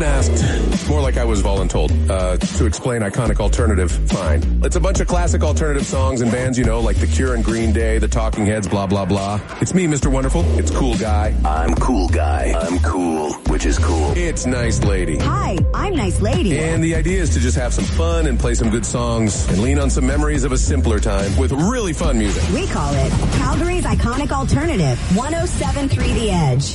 been asked, more like I was voluntold, to explain iconic alternative. Fine. It's a bunch of classic alternative songs and bands, you know, like The Cure and Green Day, The Talking Heads, blah, blah, blah. It's me, Mr. Wonderful. It's Cool Guy. I'm Cool Guy. I'm cool, which is cool. It's Nice Lady. Hi, I'm Nice Lady. And the idea is to just have some fun and play some good songs and lean on some memories of a simpler time with really fun music. We call it Calgary's Iconic Alternative, 107.3 The Edge.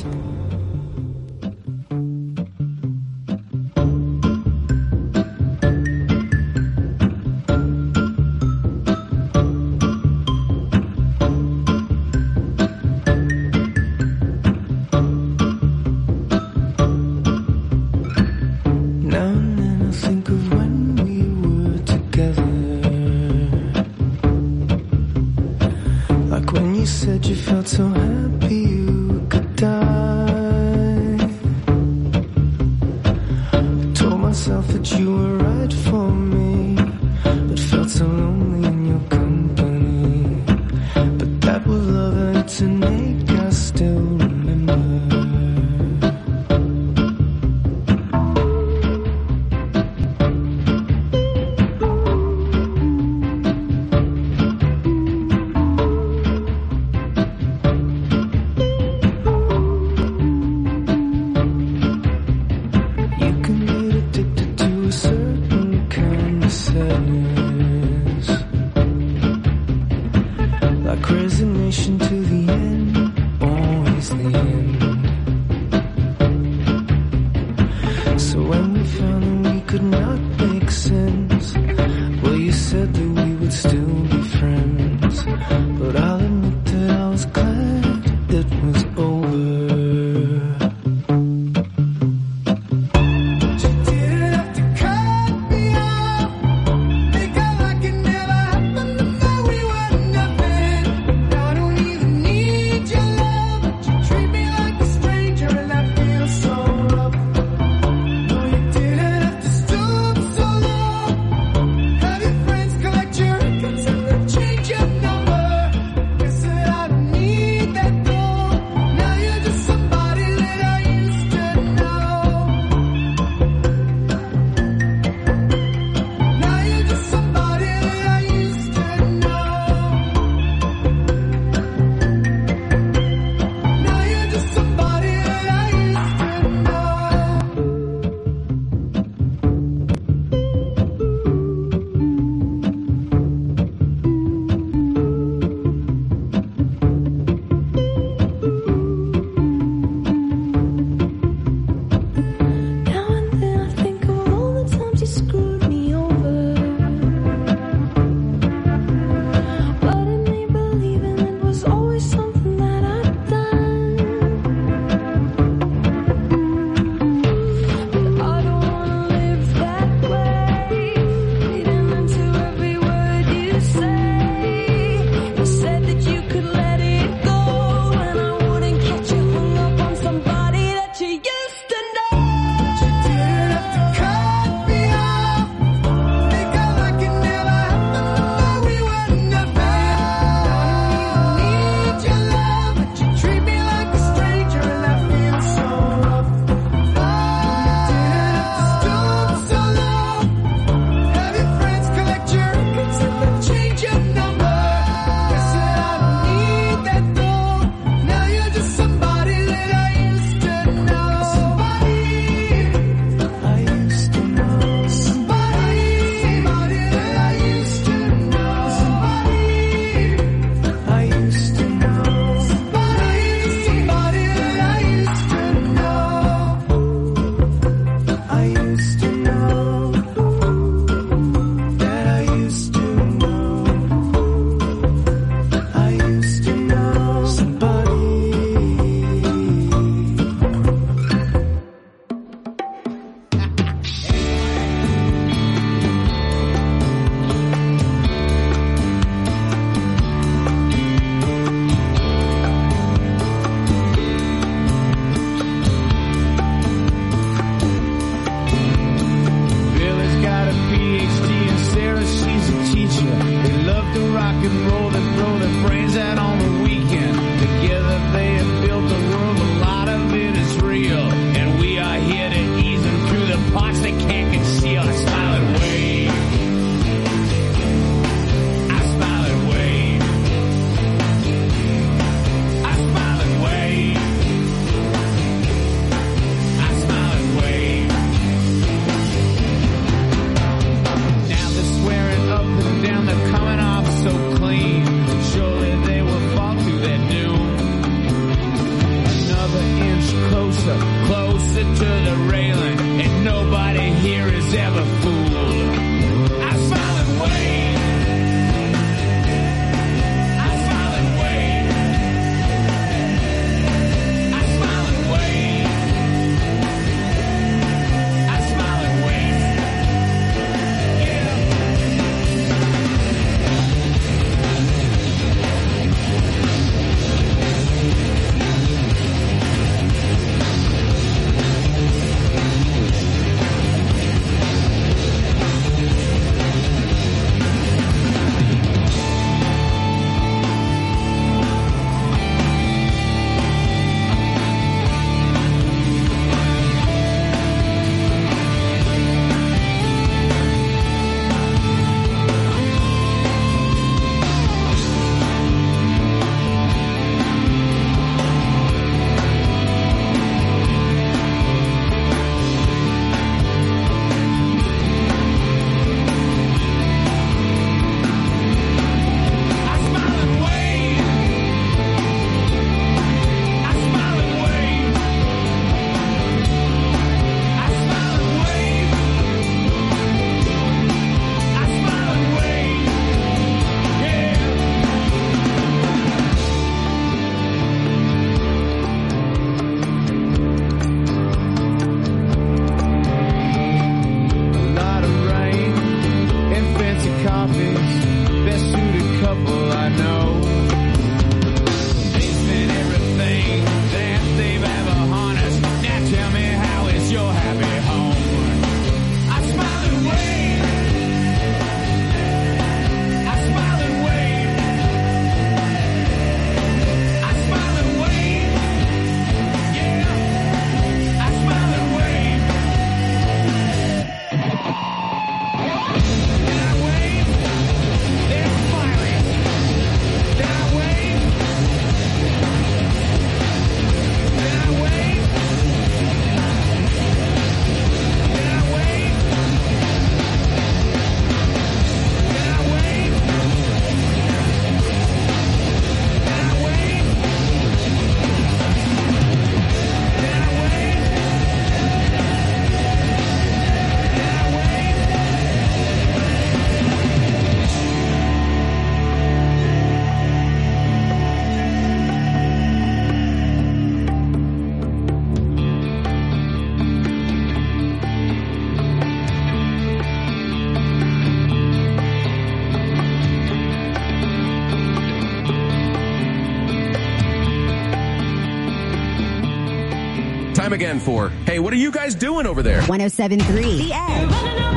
time again for, hey, what are you guys doing over there? 107.3 The Edge.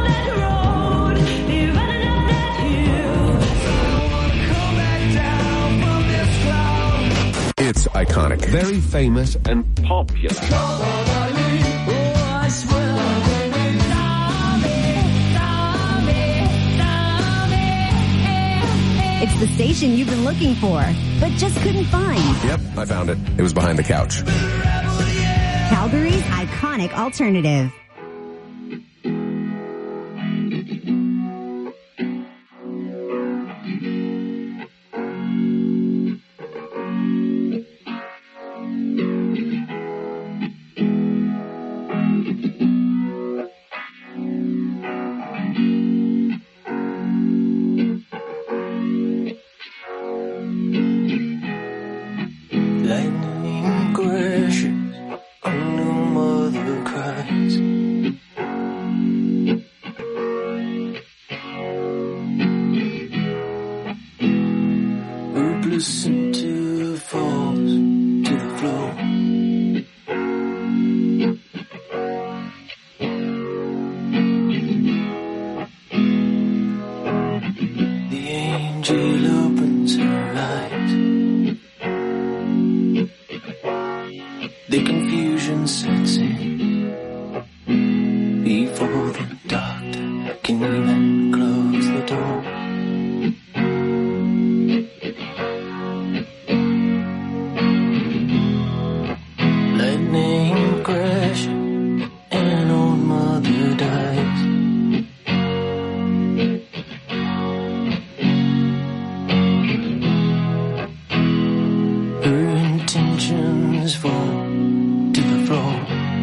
It's iconic. Very famous and popular. It's the station you've been looking for, but just couldn't find. Yep, I found it. It was behind the couch. Calgary's iconic alternative. Lightning crashes, a new mother cries. Hopeless until falls to the floor. The angel opens her eyes. The confusion sets in before the doctor can even close the door. Lightning crashes and an old mother dies. Her intentions fall to the floor.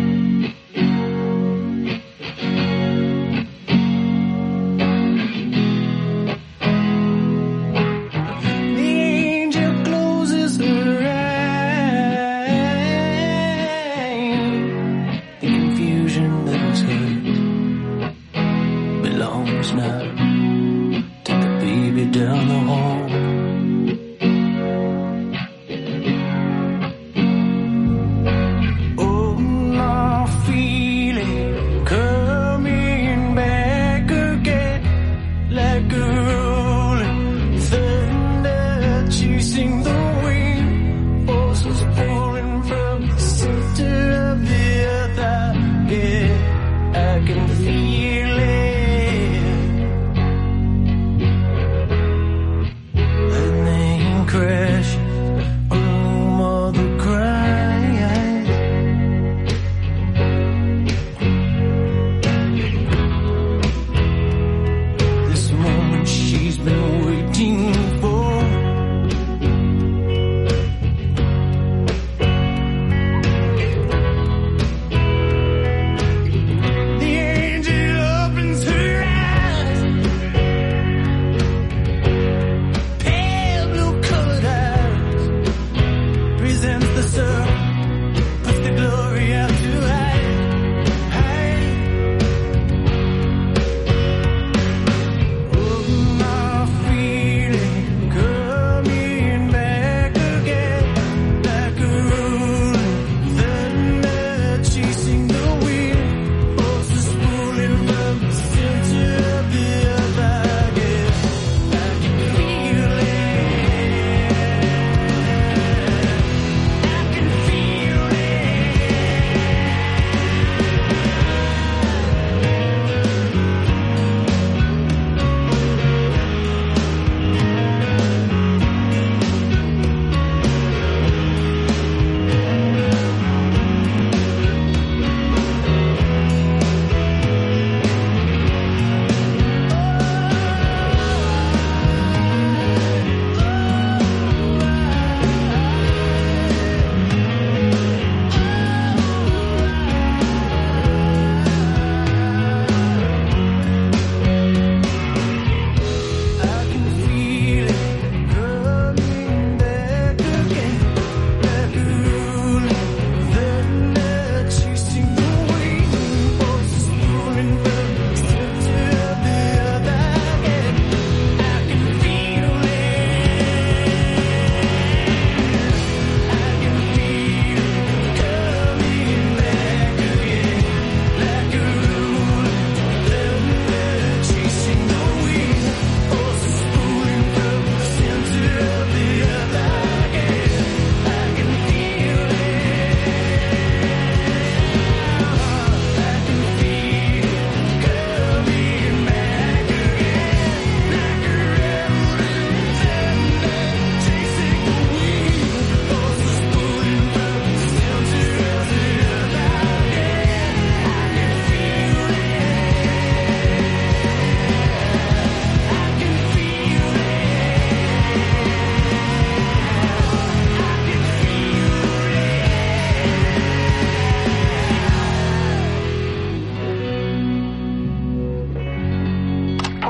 The angel closes her eyes. The confusion that was hers belongs now to the baby down the hall.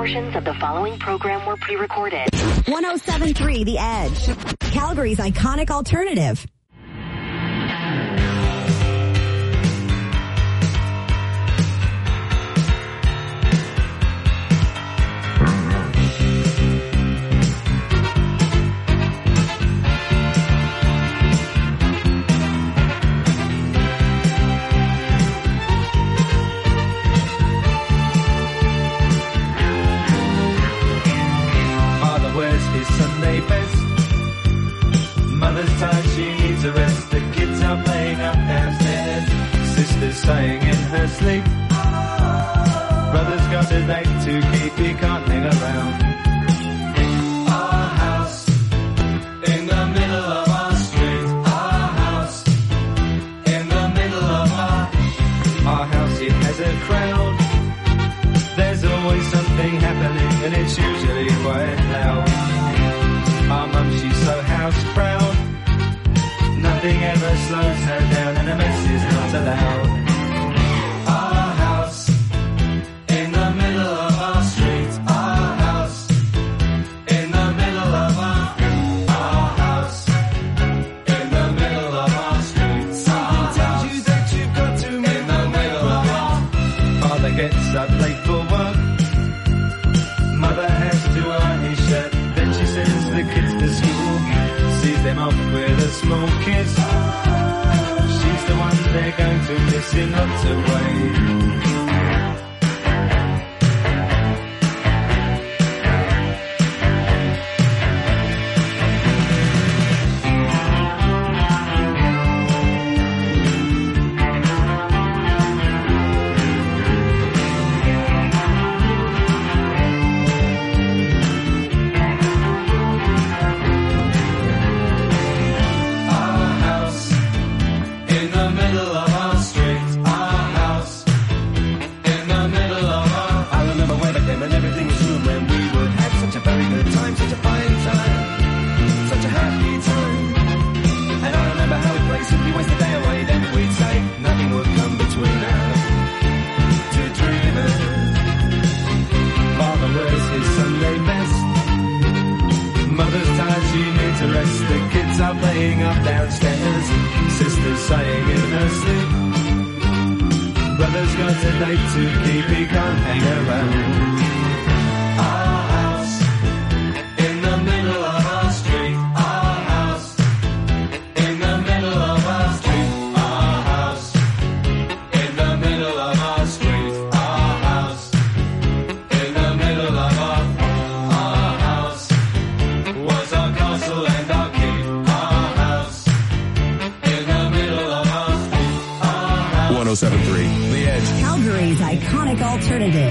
Portions of the following program were pre-recorded. 107.3 The Edge, Calgary's iconic alternative. Sunday best. Mother's tired, she needs a rest. The kids are playing up downstairs. Sister's sighing in her sleep. Brother's got a date to keep, he can't hang around. Our house in the middle of our street. Our house in the middle of our house. It has a crowd. There's always something happening, and it's usually quite loud. Our mum, she's so house proud. Nothing ever slows her down, and a mess is not allowed. Our house in the middle of our street. Our house in the middle of our house in the middle of our street. Something tells you that you've got to move in the middle of our. Father gets up late for work. Mother has to iron his shirt. Then she sends the kids to school, sees them off with a small kiss. She's the one they're going to miss in lots of ways. Calgary's iconic alternative.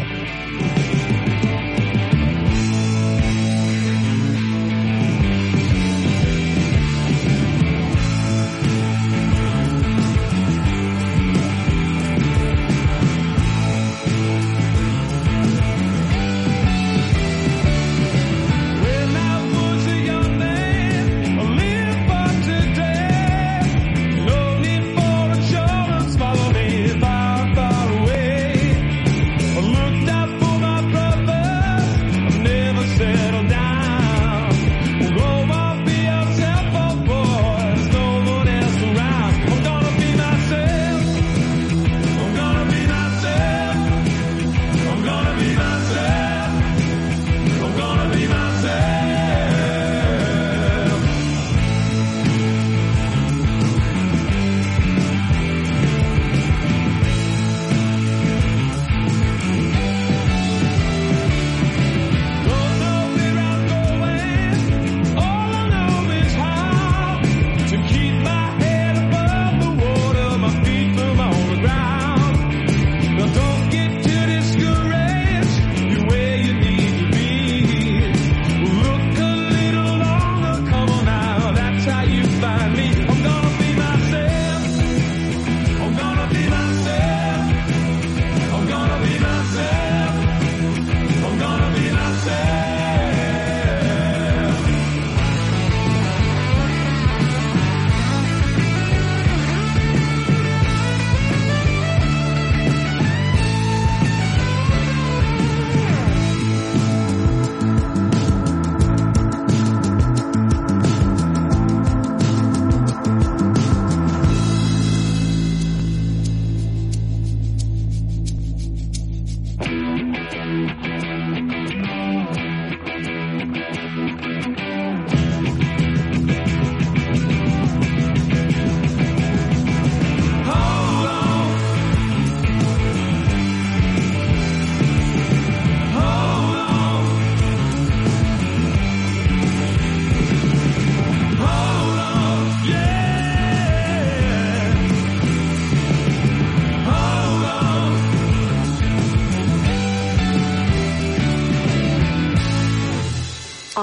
Look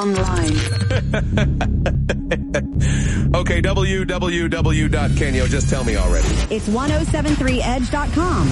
online. Okay, www. Just tell me already. It's 1073edge.com.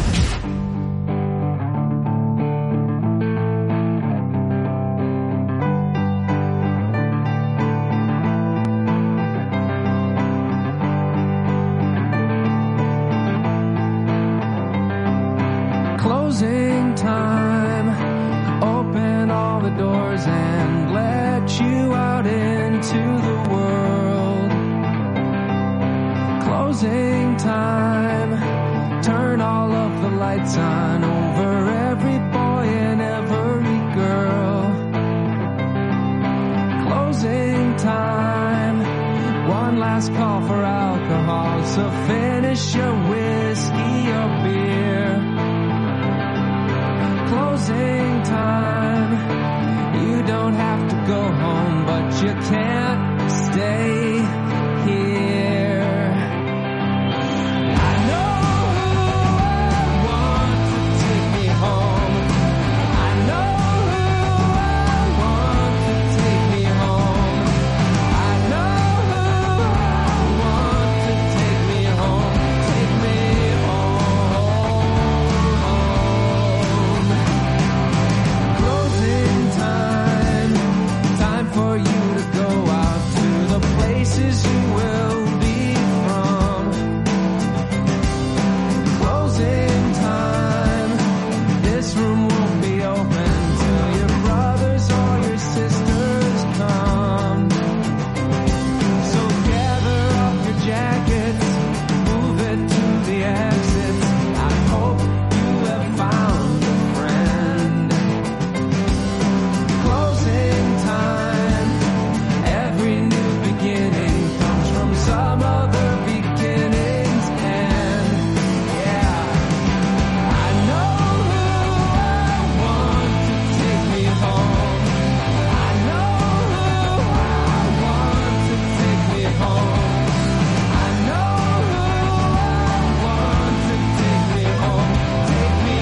Closing time. Open all the doors and let you out into the world. Closing time. Turn all of the lights on over every boy and every girl. Closing time. One last call for alcohol, so finish your whiskey or beer. Closing time. You don't have to go home, but you can't stay here. I know who I want to take me home. I know who I want to take me home. I know who I want to take me home. Take me home. Closing time. Time for you to go out to the places you will be from. Closing time. This room won't be open till your brothers or your sisters come. So gather up your jackets, move it to the exits. I hope you have found a friend. Closing time. Every new beginning comes from some other beginning's end. Yeah. I know who I want to take me home. I know who I want to take me home. I know who I want to take me home. Take me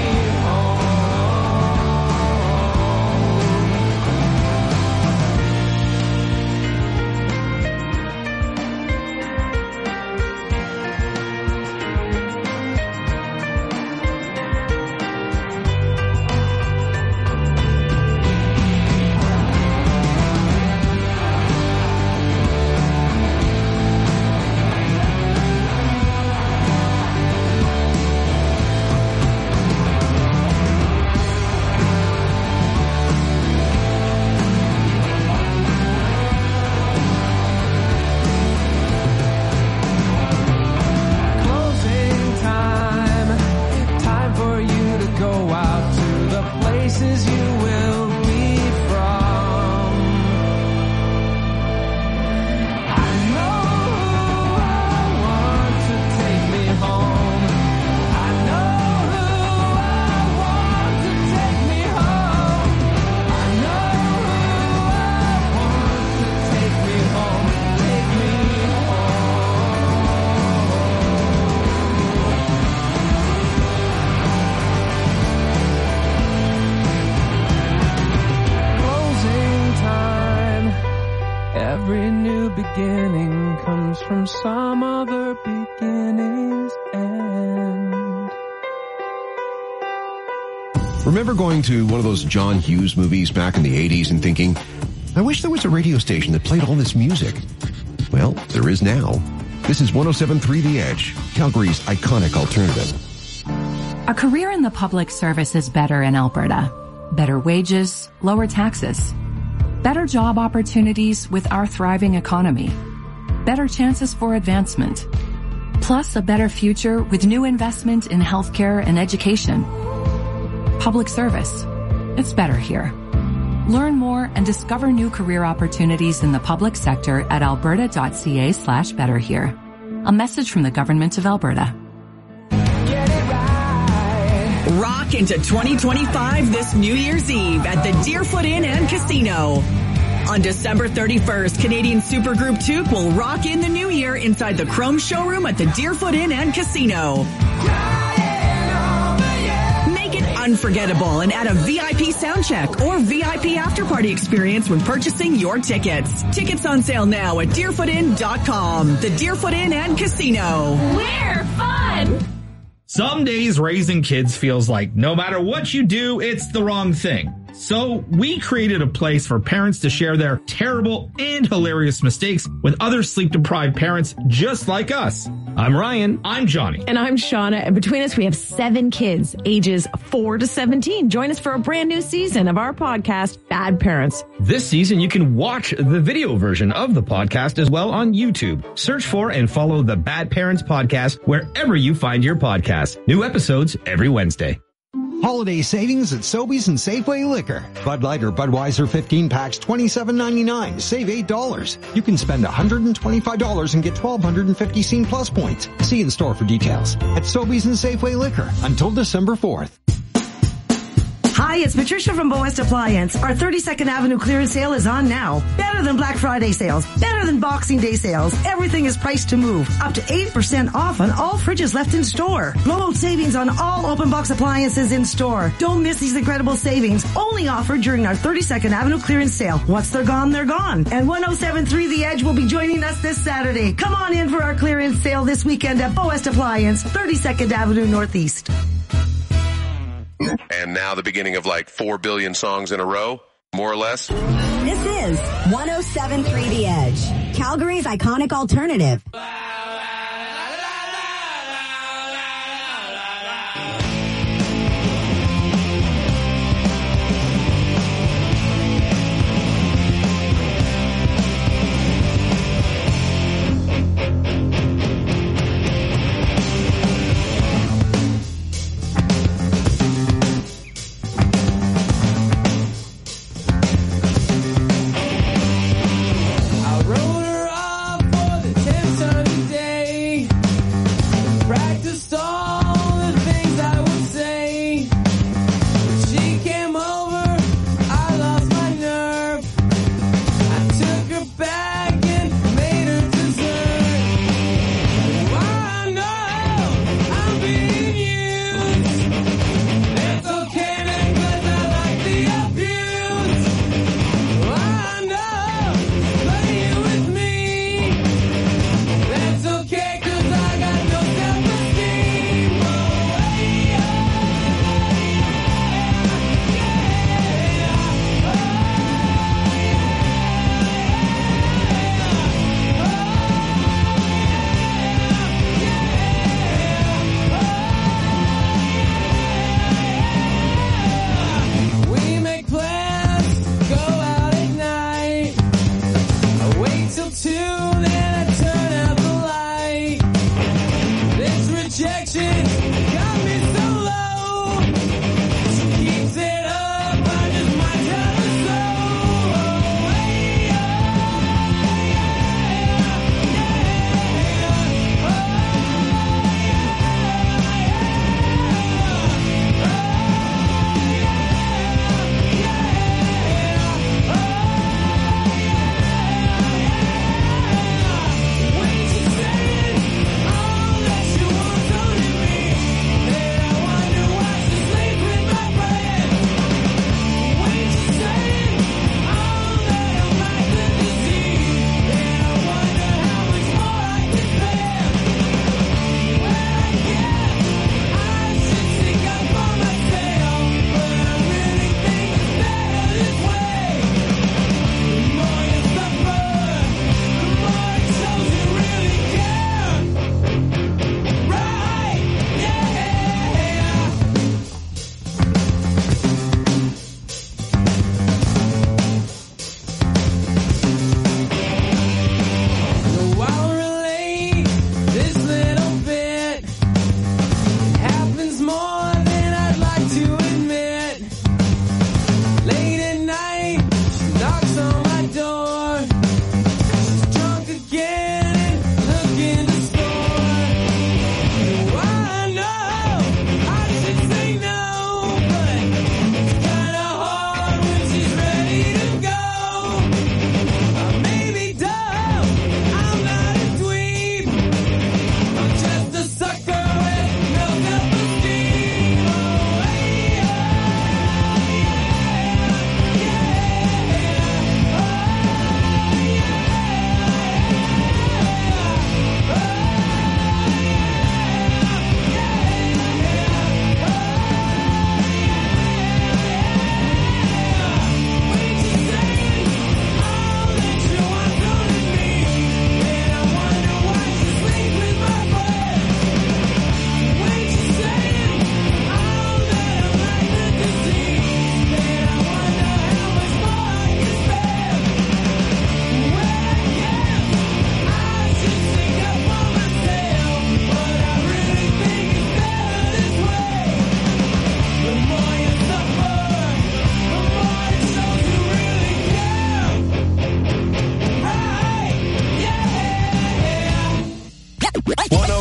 closing time. Time for you to go out to the places you will be from. I know who I want to take me home. I know who I want to take me home. I know who I want to take me home. Take me Closing time. Every new beginning comes from some other beginning's end. Remember going to one of those John Hughes movies back in the 80s and thinking, I wish there was a radio station that played all this music. Well, there is now. This is 107.3 The Edge, Calgary's iconic alternative. A career in the public service is better in Alberta. Better wages, lower taxes. Better job opportunities with our thriving economy. Better chances for advancement. Plus a better future with new investment in healthcare and education. Public service. It's better here. Learn more and discover new career opportunities in the public sector at alberta.ca/betterhere. A message from the Government of Alberta. Rock into 2025 this New Year's Eve at the Deerfoot Inn and Casino. On December 31st, Canadian supergroup Toque will rock in the new year inside the Chrome Showroom at the Deerfoot Inn and Casino. Make it unforgettable and add a VIP sound check or VIP after party experience when purchasing your tickets. Tickets on sale now at DeerfootInn.com. The Deerfoot Inn and Casino. We're fun! Some days raising kids feels like no matter what you do, it's the wrong thing. So we created a place for parents to share their terrible and hilarious mistakes with other sleep-deprived parents just like us. I'm Ryan. I'm Johnny. And I'm Shauna. And between us, we have 7 kids, ages 4 to 17. Join us for a brand new season of our podcast, Bad Parents. This season, you can watch the video version of the podcast as well on YouTube. Search for and follow the Bad Parents Podcast wherever you find your podcast. New episodes every Wednesday. Holiday savings at Sobeys and Safeway Liquor. Bud Light or Budweiser 15 packs, $27.99. Save $8. You can spend $125 and get 1,250 Scene Plus points. See in store for details at Sobeys and Safeway Liquor until December 4th. Hi, it's Patricia from Bow West Appliance. Our 32nd Avenue clearance sale is on now. Better than Black Friday sales. Better than Boxing Day sales. Everything is priced to move. Up to 8% off on all fridges left in store. Blowout savings on all open box appliances in store. Don't miss these incredible savings. Only offered during our 32nd Avenue clearance sale. Once they're gone, they're gone. And 107.3 The Edge will be joining us this Saturday. Come on in for our clearance sale this weekend at Bow West Appliance, 32nd Avenue Northeast. And now the beginning of like 4 billion songs in a row, more or less. This is 107.3 The Edge, Calgary's iconic alternative. I wrote her off for the 10th time today.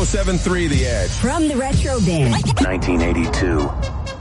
107.3 The Edge. From the Retro Bin. 1982.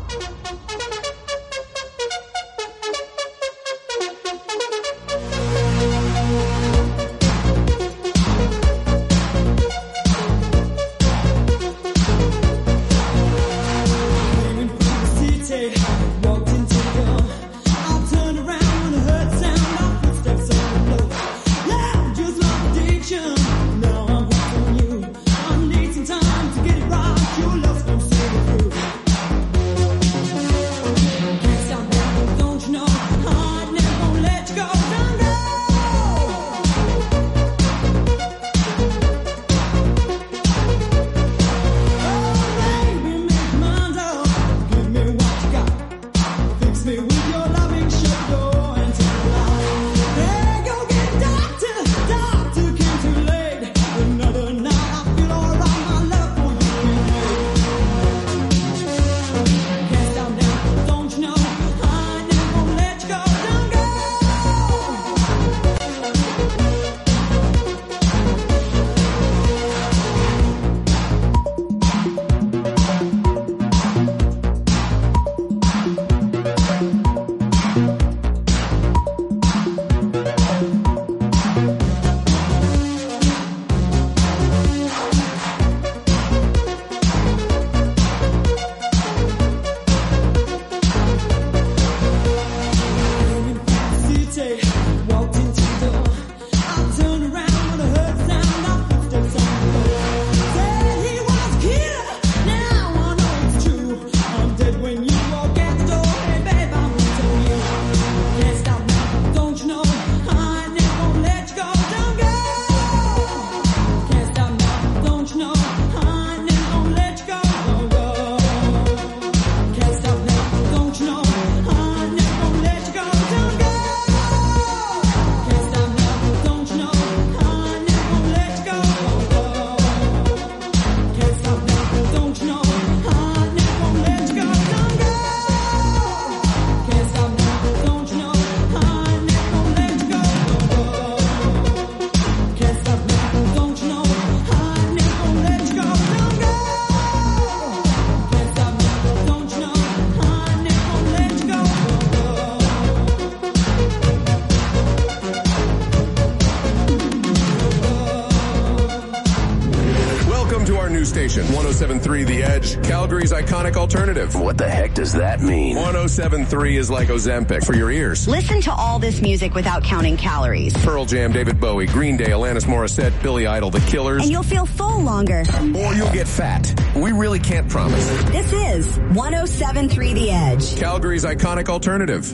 station, 107.3 The Edge, Calgary's iconic alternative. What the heck does that mean? 107.3 is like Ozempic for your ears. Listen to all this music without counting calories. Pearl Jam, David Bowie, Green Day, Alanis Morissette, Billy Idol, The Killers. And you'll feel full longer. Or you'll get fat. We really can't promise. This is 107.3 The Edge, Calgary's iconic alternative.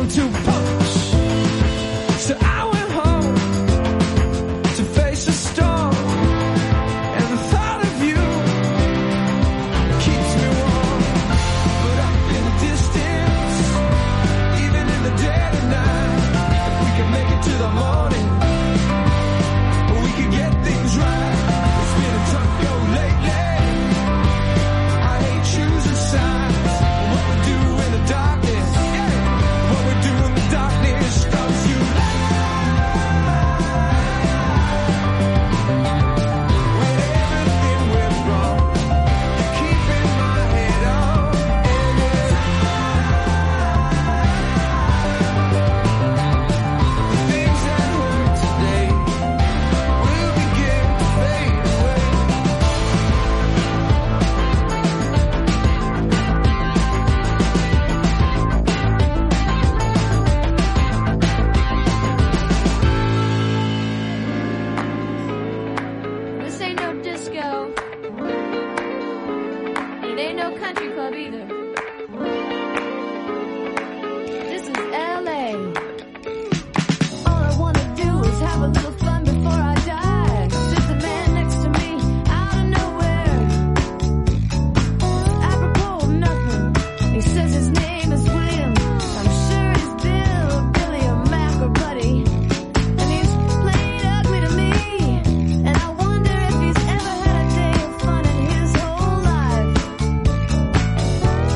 one to punch. So I went home to face a storm, and the thought of you keeps me warm. But up in the distance, even in the dead of night, if we can make it to the morning, we can get things right. It's been a tough go lately. I hate choosing sides. What we do in the darkness, yeah. What we do in the darkness, 'cause you lie. When everything went wrong, you're keeping my head on. And it's the things that hurt today will begin to fade away. This ain't no disco. It ain't no country club either. This is LA. All I wanna do is have a little fun before I die. There's a man next to me out of nowhere. Apropos of nothing. He says his name is William. I'm sure he's Bill or Billy or Mac or Buddy. And he's played ugly to me. And I wonder if he's ever had a day of fun in his whole life.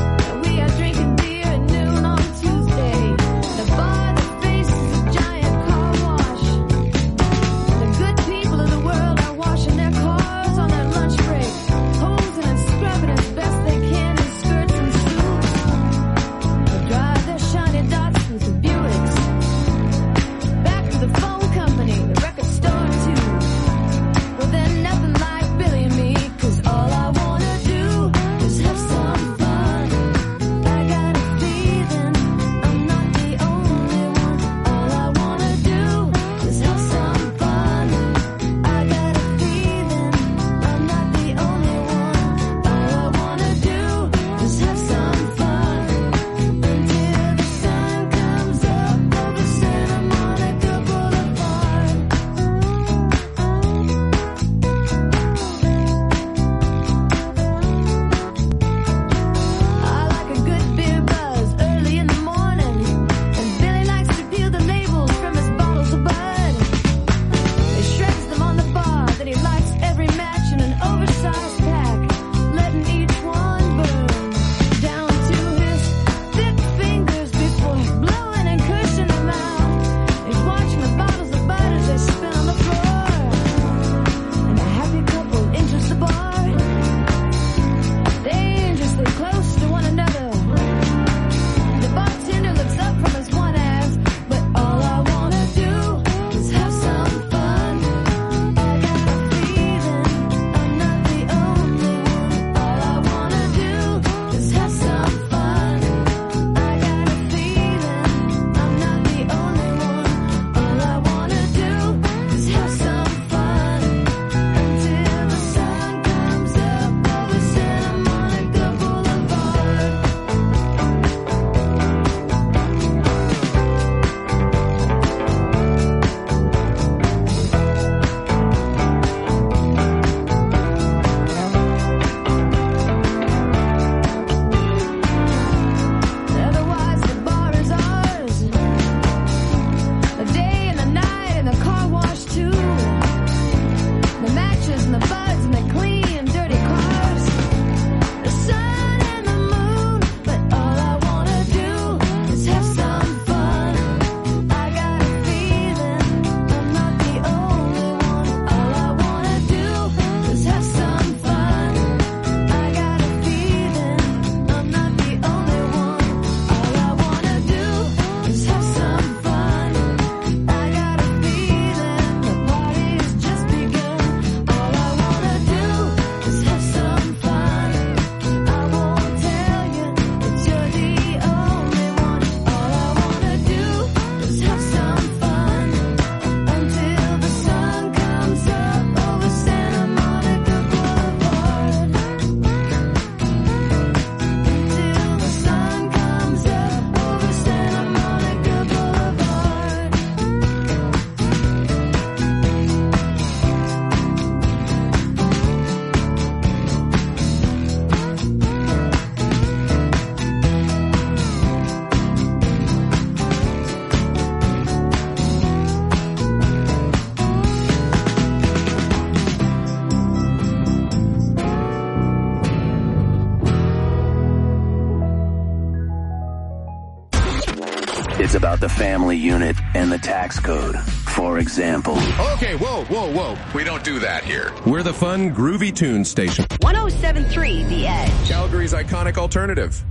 the family unit, and the tax code. For example. Okay, whoa. We don't do that here. We're the fun, groovy tune station. 107.3 The Edge. Calgary's iconic alternative.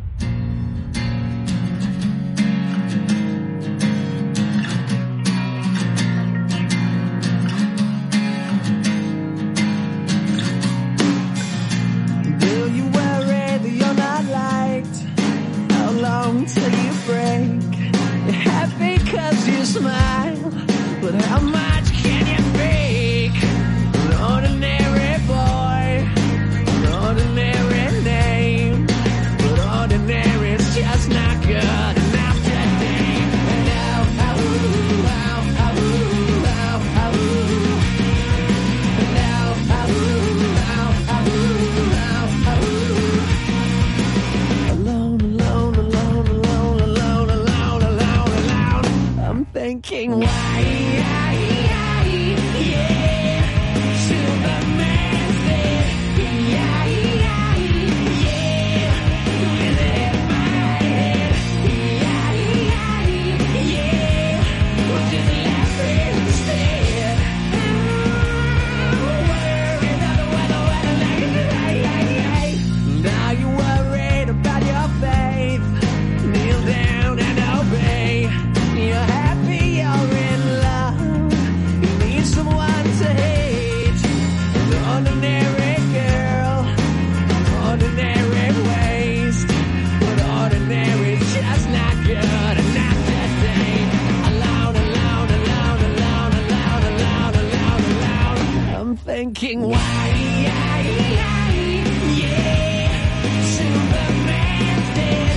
Do you worry that you're not liked? How long till you break? You're happy 'cause you smile, but how much can you fake? An ordinary boy, an ordinary name, but ordinary is just not good enough today. And now, I'm thinking why, yeah, Superman's dead, yeah, with it in my head, yeah, we'll just laugh instead. Worry about the weather, now you're worried about your faith, kneel down and obey. You're happy, you're in love. You need someone to hate. An ordinary girl, ordinary waste, but ordinary just not good enough today. Alone. I'm thinking why, yeah, Superman's dead,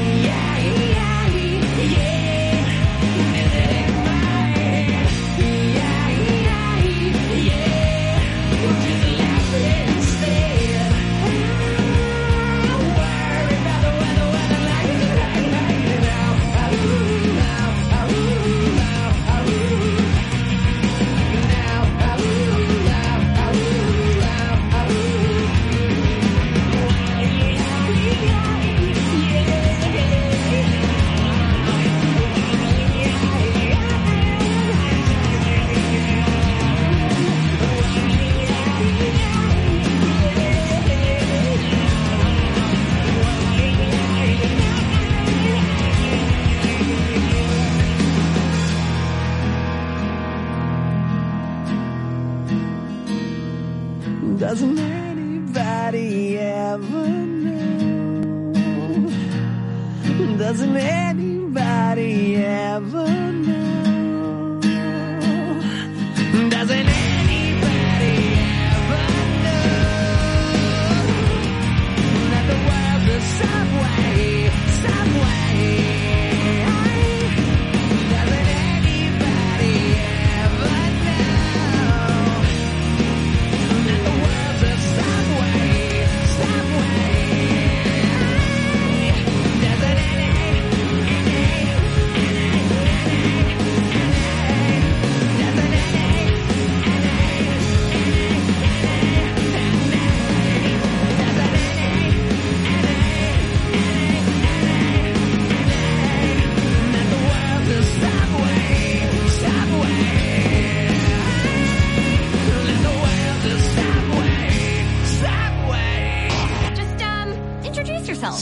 Doesn't anybody ever know? Doesn't anybody ever know? Doesn't anybody ever know that the world's a subway? Doesn't anybody ever know that the world's a subway? Doesn't Introduce yourself.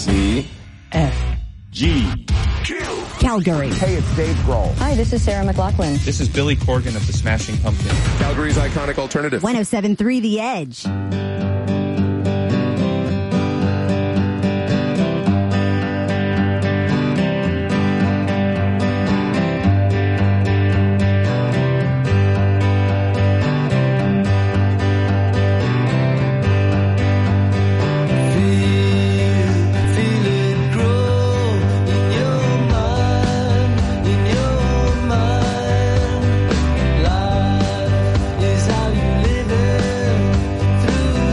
C-F-G. Calgary. Hey, it's Dave Grohl. Hi, this is Sarah McLachlan. This is Billy Corgan of the Smashing Pumpkins. Calgary's iconic alternative. 107.3 The Edge. Life is how you live it through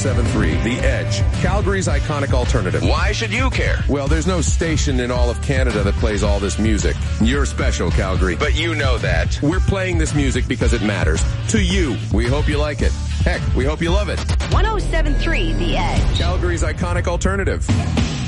107.3 The Edge, Calgary's iconic alternative. Why should you care? Well, there's no station in all of Canada that plays all this music. You're special, Calgary. But you know that. We're playing this music because it matters. To you. We hope you like it. Heck, we hope you love it. 107.3 The Edge. Calgary's iconic alternative.